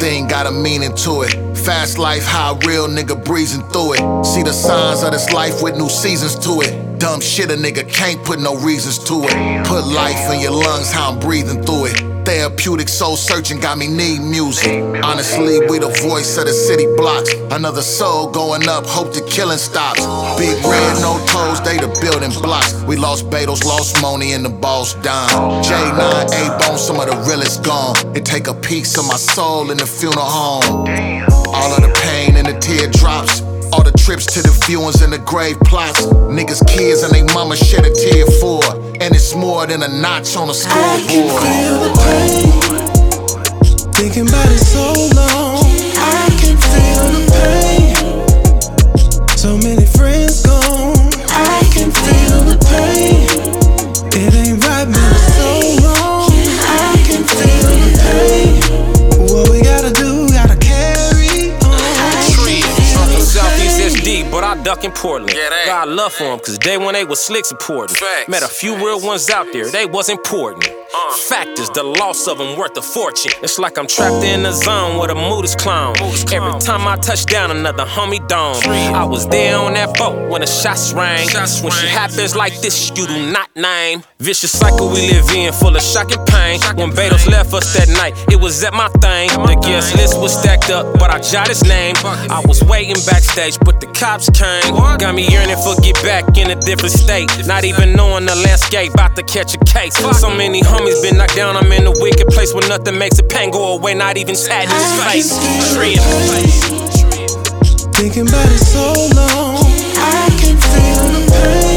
everything got a meaning to it. Fast life, how a real nigga breezing through it. See the signs of this life with new seasons to it. Dumb shit a nigga can't put no reasons to it. Put life in your lungs, how I'm breathing through it. Therapeutic soul searching got me need music. Honestly, we the voice of the city blocks. Another soul going up, hope the killing stops. Big red, no toes, they the building blocks. We lost Beatles, lost Money, and the boss dime. J9, A-Bone, some of the realest gone. It take a piece of my soul in the funeral home. All of the pain and the teardrops. All the trips to the viewings and the grave plots. Niggas, kids, and they mama shed a tear for. And it's more than a notch on a scoreboard. I can feel the pain, thinking about it so long. I can feel the pain, so many friends gone. I can feel the pain, it ain't right, man, it's so wrong. I can feel the pain, what we gotta do, gotta carry on. Southeast SD, but I duck in Portland. Got love for them, cause day one they was slick supporting. Met a few real ones out there, they was important. Fact is, the loss of them worth a fortune. It's like I'm trapped in a zone with a moodest clown. Every time I touch down, another homie dome. I was there on that boat when the shots rang. When shit happens like this, you do not name. Vicious cycle we live in, full of shock and pain. When Beatles left us that night, it was at my thing. The guest list was stacked up, but I jotted his name. I was waiting backstage, but the cops came. Got me yearning for get back in a different state. Not even knowing the landscape, about to catch a case. So many homies been knocked down, I'm in a wicked place where nothing makes the pain go away, not even sadness face. Thinking about it so long. I can feel the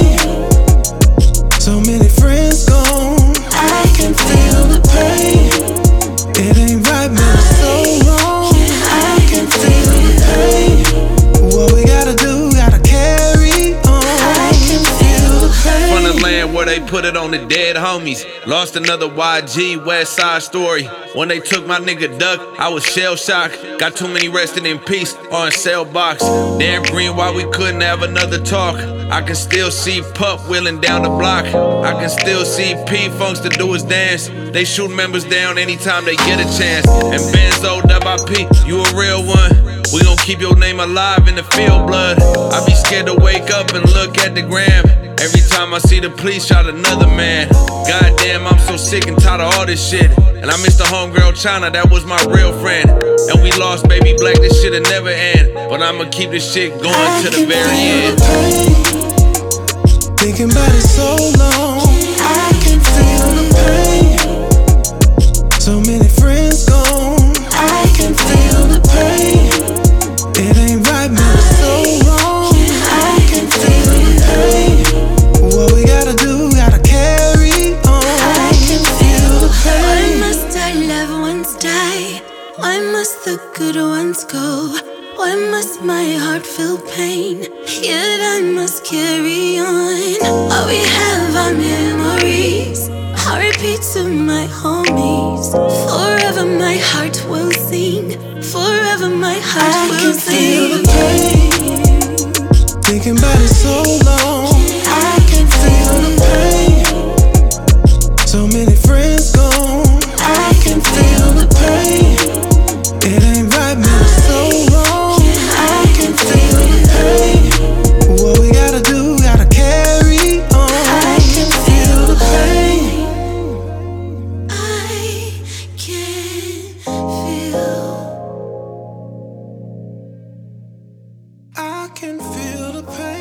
pain, so many friends gone. I can feel the pain, it ain't right, man, it's so wrong. I can feel the pain, what we gotta do, gotta carry on. I can feel the pain. From the land where they put it on the dead homies. Lost another YG West Side story. When they took my nigga Duck, I was shell shocked. Got too many resting in peace or in cell box. Damn green, why we couldn't have another talk. I can still see Pup wheeling down the block. I can still see P-Funks to do his dance. They shoot members down anytime they get a chance. And Benzo, WIP, you a real one. We gon' keep your name alive in the field, blood. I be scared to wake up and look at the gram. Every time I see the police shot another man. Goddamn, I'm so sick and tired of all this shit. And I miss the homegirl China, that was my real friend. And we lost Baby Black, this shit'll never end. But I'ma keep this shit going to the very end. Thinking about it so long. I can feel the pain, so many friends gone. I can feel the pain, it ain't right, man, it's so wrong. I can feel the pain, what we gotta do, gotta carry on. I can feel the pain. Why must our loved ones die? Why must the good ones go? Why must my heart feel pain? Yet I must carry on. All we have are memories. I repeat to my homies. Forever my heart will sing. Forever my heart will sing. I can feel the pain, thinking about it so long. I can feel the pain, so many friends gone. I can feel the pain, it ain't right, man, it's so wrong. I can feel the pain, what we gotta do, gotta carry on. I can feel the pain, I can feel. I can feel the pain.